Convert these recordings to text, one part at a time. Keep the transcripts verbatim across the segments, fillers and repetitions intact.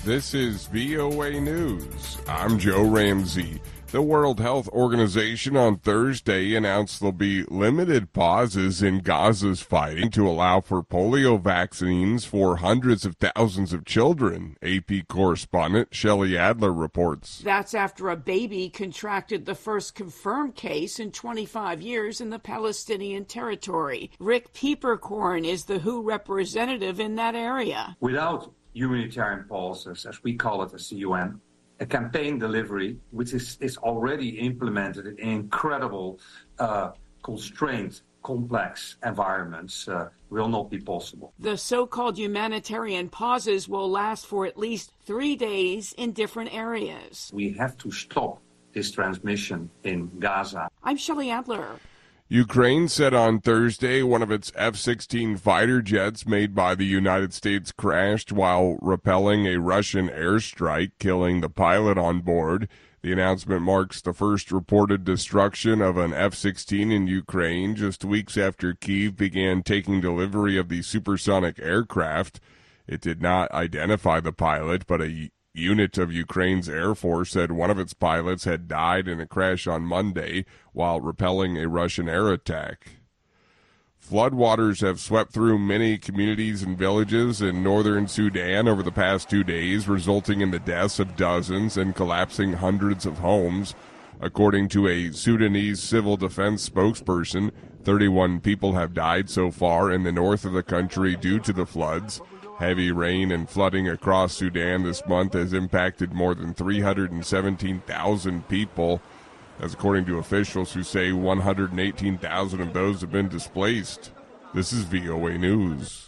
This is V O A News. I'm Joe Ramsey. The World Health Organization on Thursday announced there'll be limited pauses in Gaza's fighting to allow for polio vaccines for hundreds of thousands of children. A P correspondent Shelley Adler reports. That's after a baby contracted the first confirmed case in twenty-five years in the Palestinian territory. Rick Pieperkorn is the W H O representative in that area. Without humanitarian pauses, as we call it as the U N, a campaign delivery, which is, is already implemented in incredible, uh, constrained, complex environments, uh, will not be possible. The so-called humanitarian pauses will last for at least three days in different areas. We have to stop this transmission in Gaza. I'm Shelley Adler. Ukraine said on Thursday one of its F sixteen fighter jets made by the United States crashed while repelling a Russian airstrike, killing the pilot on board. The announcement marks the first reported destruction of an F sixteen in Ukraine just weeks after Kyiv began taking delivery of the supersonic aircraft. It did not identify the pilot, but a unit of Ukraine's Air Force said one of its pilots had died in a crash on Monday while repelling a Russian air attack. Floodwaters have swept through many communities and villages in northern Sudan over the past two days, resulting in the deaths of dozens and collapsing hundreds of homes. According to a Sudanese civil defense spokesperson, thirty-one people have died so far in the north of the country due to the floods. Heavy rain and flooding across Sudan this month has impacted more than three hundred seventeen thousand people. That's according to officials who say one hundred eighteen thousand of those have been displaced. This is V O A News.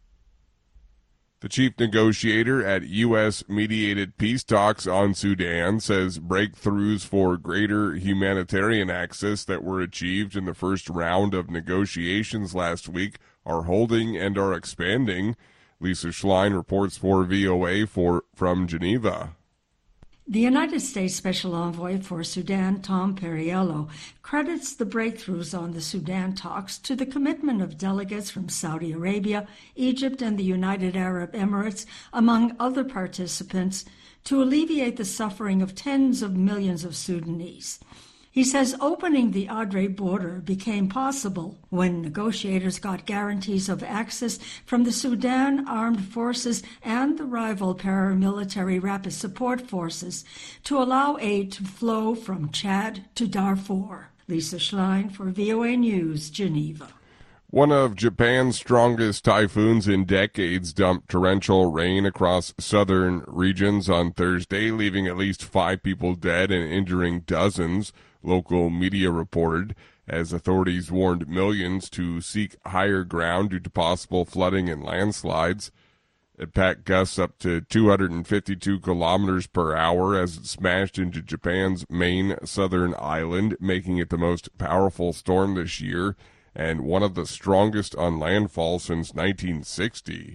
The chief negotiator at U S-mediated peace talks on Sudan says breakthroughs for greater humanitarian access that were achieved in the first round of negotiations last week are holding and are expanding. Lisa Schlein reports for V O A for, from Geneva. The United States Special Envoy for Sudan, Tom Perriello, credits the breakthroughs on the Sudan talks to the commitment of delegates from Saudi Arabia, Egypt, and the United Arab Emirates, among other participants, to alleviate the suffering of tens of millions of Sudanese. He says opening the Adre border became possible when negotiators got guarantees of access from the Sudan Armed Forces and the rival paramilitary Rapid Support Forces to allow aid to flow from Chad to Darfur. Lisa Schlein for V O A News, Geneva. One of Japan's strongest typhoons in decades dumped torrential rain across southern regions on Thursday, leaving at least five people dead and injuring dozens, local media reported, as authorities warned millions to seek higher ground due to possible flooding and landslides. It packed gusts up to two hundred fifty-two kilometers per hour as it smashed into Japan's main southern island, making it the most powerful storm this year and one of the strongest on landfall since nineteen sixty.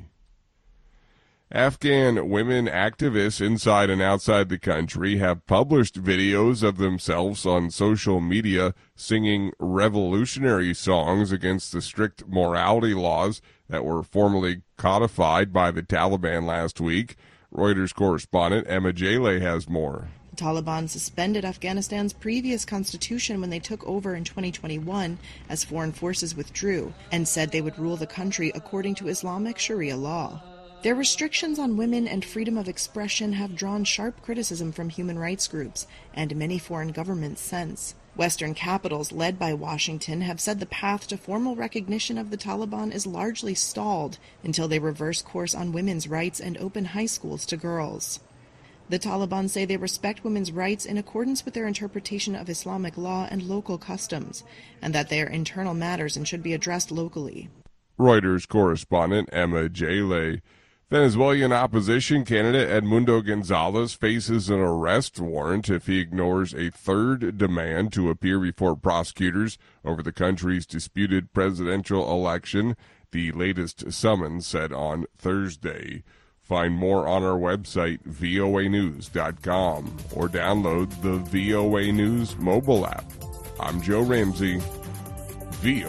Afghan women activists inside and outside the country have published videos of themselves on social media singing revolutionary songs against the strict morality laws that were formally codified by the Taliban last week. Reuters correspondent Emma Jaleh has more. The Taliban suspended Afghanistan's previous constitution when they took over in twenty twenty-one as foreign forces withdrew and said they would rule the country according to Islamic Sharia law. Their restrictions on women and freedom of expression have drawn sharp criticism from human rights groups and many foreign governments since. Western capitals led by Washington have said the path to formal recognition of the Taliban is largely stalled until they reverse course on women's rights and open high schools to girls. The Taliban say they respect women's rights in accordance with their interpretation of Islamic law and local customs, and that they are internal matters and should be addressed locally. Reuters correspondent Emma Jaleh. Venezuelan opposition candidate Edmundo Gonzalez faces an arrest warrant if he ignores a third demand to appear before prosecutors over the country's disputed presidential election, the latest summons said on Thursday. Find more on our website, V O A news dot com, or download the V O A News mobile app. I'm Joe Ramsey, V